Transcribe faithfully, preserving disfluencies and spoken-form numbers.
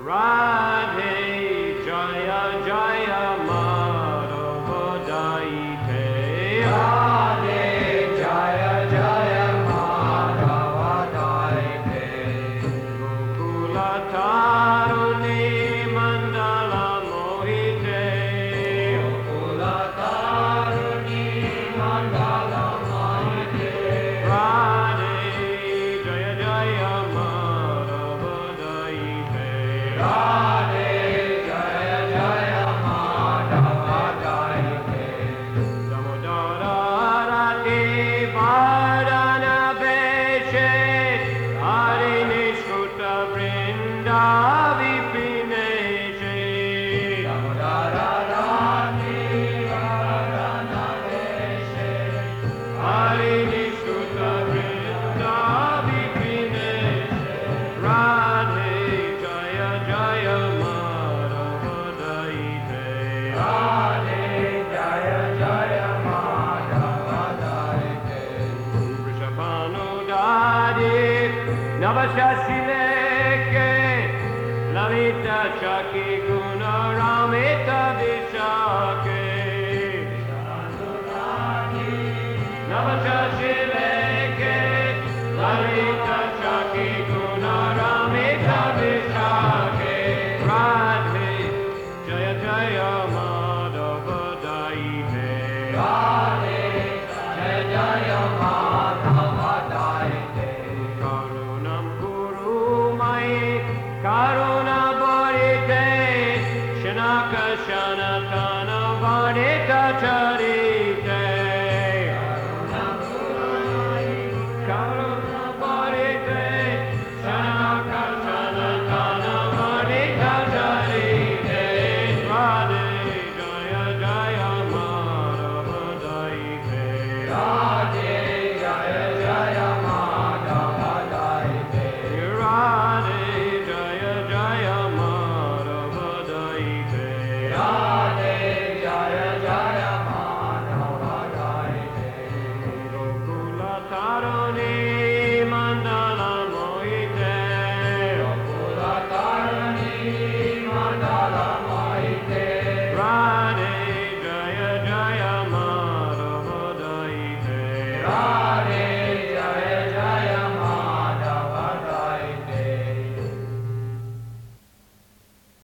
Radhe Jaya Jaya Madhava Daite. Radhe Jaya Jaya Madhava Daite. Gokula Taruni Mandala Mohite. Gokula Taruni Mandala Mohite. Radhe Jaya Jaya Madhava Daite. Radhe Jaya Jaya Madhava Daite. Damodara Rati Vardhana Veshe Harini Shkuta Vrinda Vipineshe. Damodara Rati Vardhana Veshe. Harini Shkuta Vrinda Vipineshe. Radhe Jaya Jaya Madhava Daite. Radhe Jaya Jaya Madhava Daite. Vrishabhanudadi Navashashileke Lavita Shaki Guna Ramita Vishake Navashashileke Lavita